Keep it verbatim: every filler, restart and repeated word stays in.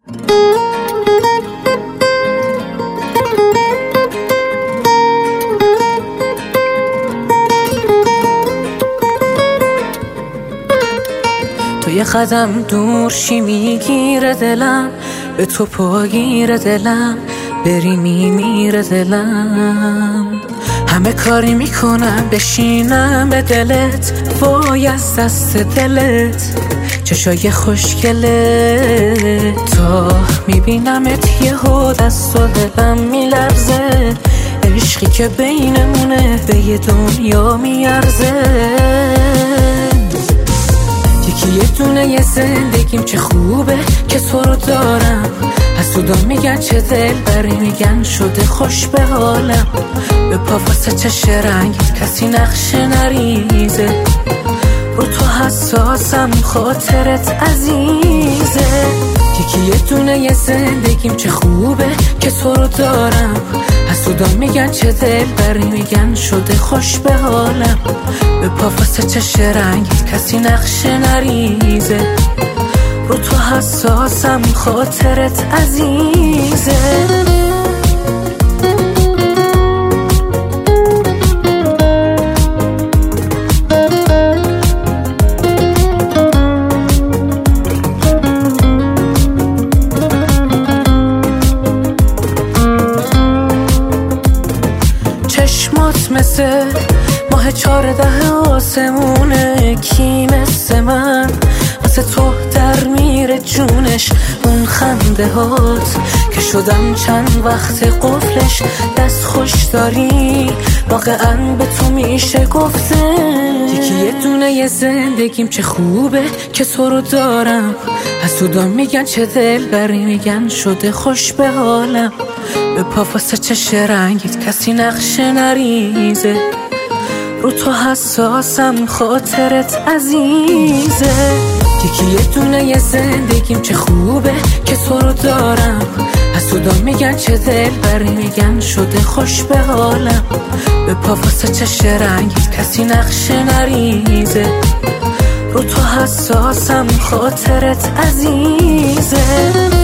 تو یه قدم دور شی میگیره دلم، به تو پاگیره دلم، بری میمیره دلم. همه کاری میکنم بشینم به دلت، وای از دست دلت چشای خوشگلت. تا میبینمت یهو دست و دلم میلرزه، عشقی که بینمونه به یه دنیا میارزه. یکی یه دونه یه زندگیم چه خوبه که تو رو دارم، حسودا میگن چه دل بری، میگن شده خوش به حالم. به پا واسه چش رنگیت کسی نقشه نریزه، رو تو حساسم خاطرت عزیزه. یکی یه دونه یه زندگیم چه خوبه که تو رو دارم، حسودا میگن چه دل بری، میگن شده خوش به حالم. به پا واسه چش رنگیت کسی نقشه نریزه، رو تو حساسم خاطرت عزیزه. چشمات مثل ماه چارده آسمونه، کی مثل من واسه تو در میره جونش. اون خنده هات که شدم چند وقت قفلش، دست خوش داری واقعا به تو میشه گفته. یکی یه دونه یه زندگیم چه خوبه که تو رو دارم، حسودا میگن چه دل بری، میگن شده خوش به حالم. به پا واسه چش رنگیت کسی نقشه نریزه، رو تو حساسم خاطرت عزیزه. یکی یه دونه یه زندگیم چه خوبه که تو رو دارم، حسودا میگن چه دل بری، میگن شده خوش به حالم. به پا واسه چش رنگیت کسی نقشه نریزه، رو تو حساسم خاطرت عزیزه.